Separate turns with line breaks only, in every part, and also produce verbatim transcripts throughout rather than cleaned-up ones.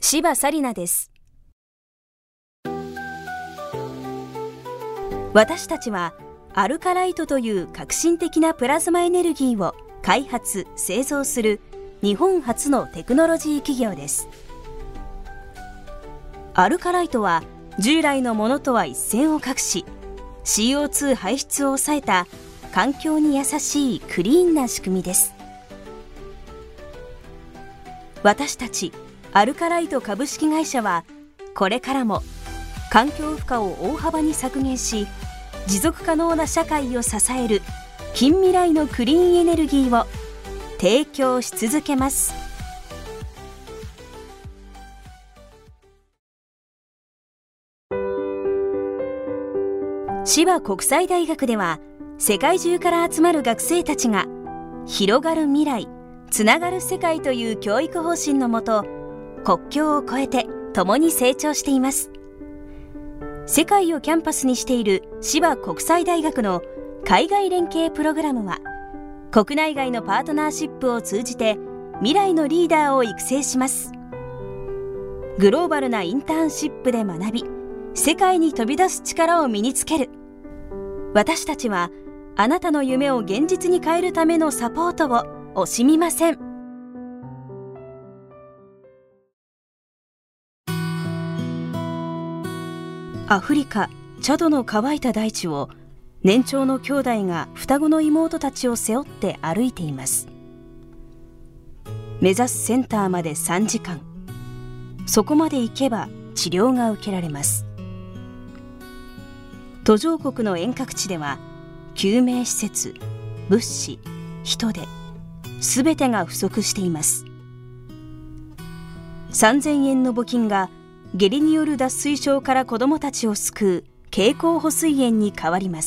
柴紗理奈です。私たちはアルカライトという革新的なプラズマエネルギーを開発・製造する日本初のテクノロジー企業です。アルカライトは従来のものとは一線を画し、シーオーツー 排出を抑えた環境に優しいクリーンな仕組みです。私たちアルカライト株式会社はこれからも環境負荷を大幅に削減し、持続可能な社会を支える近未来のクリーンエネルギーを提供し続けます。芝国際大学では世界中から集まる学生たちが広がる未来、つながる世界という教育方針のもと、国境を越えて共に成長しています。世界をキャンパスにしている芝国際大学の海外連携プログラムは、国内外のパートナーシップを通じて未来のリーダーを育成します。グローバルなインターンシップで学び、世界に飛び出す力を身につける。私たちはあなたの夢を現実に変えるためのサポートを惜しみません。アフリカ・チャドの乾いた大地を年長の兄弟が双子の妹たちを背負って歩いています。目指すセンターまでさんじかん。そこまで行けば治療が受けられます。途上国の遠隔地では救命施設、物資、人手、すべてが不足しています。さんぜんえんの募金が下痢による脱水症から子どもたちを救う経口補水塩に変わります。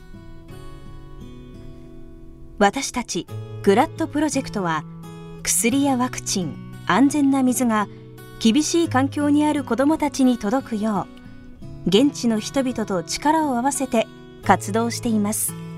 私たちグラッドプロジェクトは、薬やワクチン、安全な水が厳しい環境にある子どもたちに届くよう、現地の人々と力を合わせて活動しています。